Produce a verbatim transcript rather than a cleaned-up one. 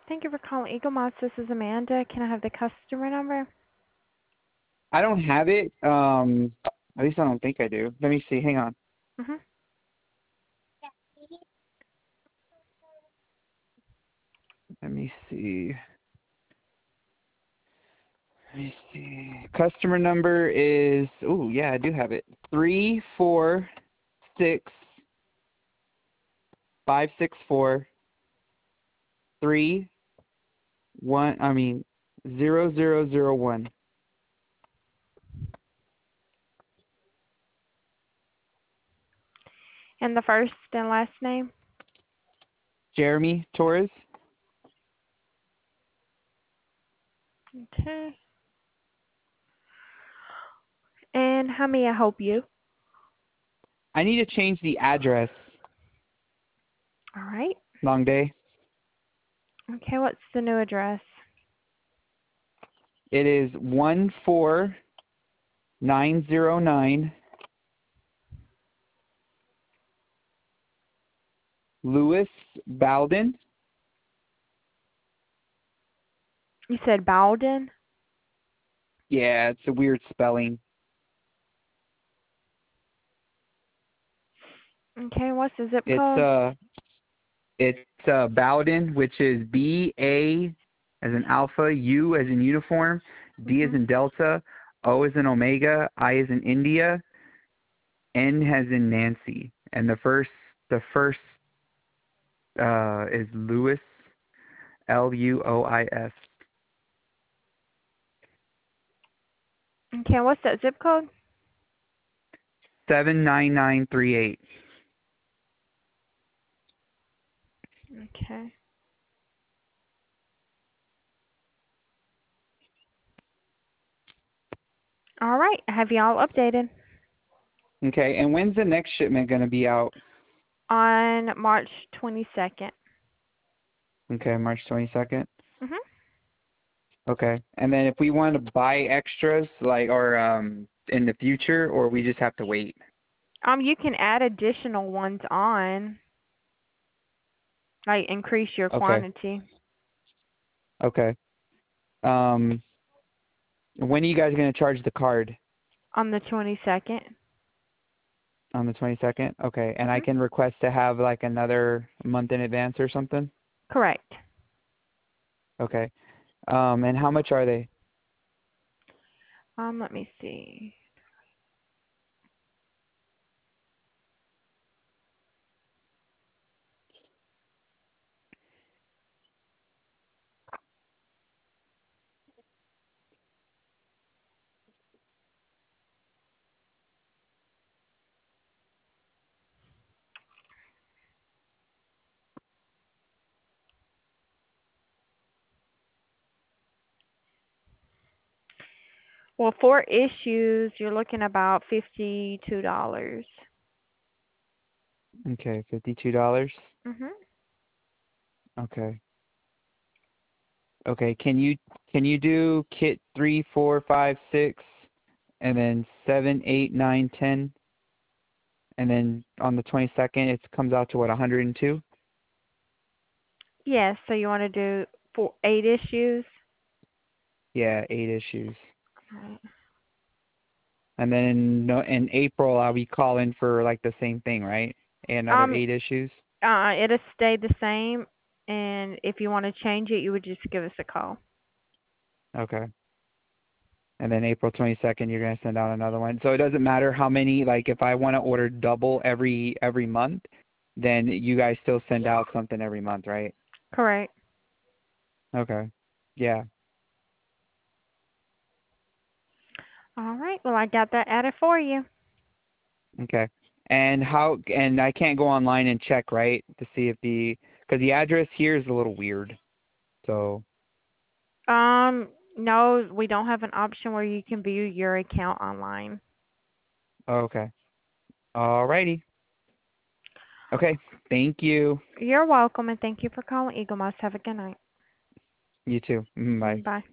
Thank you for calling Eagle Moss. This is Amanda. Can I have the customer number? I don't have it. Um, at least I don't think I do. Let me see. Hang on. Mm-hmm. Let me see. Let me see. Customer number is, oh, yeah, I do have it. Three, four, six, five, six, four, three, one, I mean, zero, zero, zero, one. And the first and last name? Jeremy Torres. Okay. And how may I help you? I need to change the address. All right. Long day. Okay, what's the new address? It is one four nine zero nine Lewis Bowden. You said Bowden? Yeah, it's a weird spelling. Okay, what's the zip It's code? uh it's uh Bowden, which is B A as in alpha, U as in uniform, D as Mm-hmm. in Delta, O as in Omega, I as in India, N as in Nancy. And the first the first uh is Lewis, L U O I S. Okay, what's that zip code? seven nine nine three eight. Okay. All right, have you all updated? Okay, and when's the next shipment going to be out? On March twenty-second. Okay, March twenty-second. Mm-hmm. Okay, and then if we want to buy extras, like, or um, in the future, or we just have to wait? Um, you can add additional ones on, like increase your Okay, quantity. okay. Um, when are you guys going to charge the card? On the twenty-second. On the twenty-second? Okay, and I Mm-hmm. can request to have like another month in advance or something? Correct. Okay. Um, and how much are they? Um, let me see. Well, four issues, you're looking about fifty-two dollars. Okay, fifty-two dollars. Mhm. Okay. Okay, can you can you do kit three, four, five, six, and then seven, eight, nine, ten, and then on the twenty-second it comes out to what, one hundred two? Yes. So you want to do four, eight issues? Yeah, eight issues. Right. And then in, no- in April I'll be calling for like the same thing, right? Another Um. eight issues. Uh, it'll stay the same, and if you want to change it, you would just give us a call. Okay. And then April twenty-second you're gonna send out another one. So it doesn't matter how many. Like if I want to order double every every month, then you guys still send out something every month, right? Correct. Okay. Yeah. All right. Well, I got that added for you. Okay. And how? And I can't go online and check, right, to see if the because the address here is a little weird. So. Um. No, we don't have an option where you can view your account online. Okay. Alrighty. Okay. Thank you. You're welcome, and thank you for calling Eagle Moss. Have a good night. You too. Mm, Bye. Bye.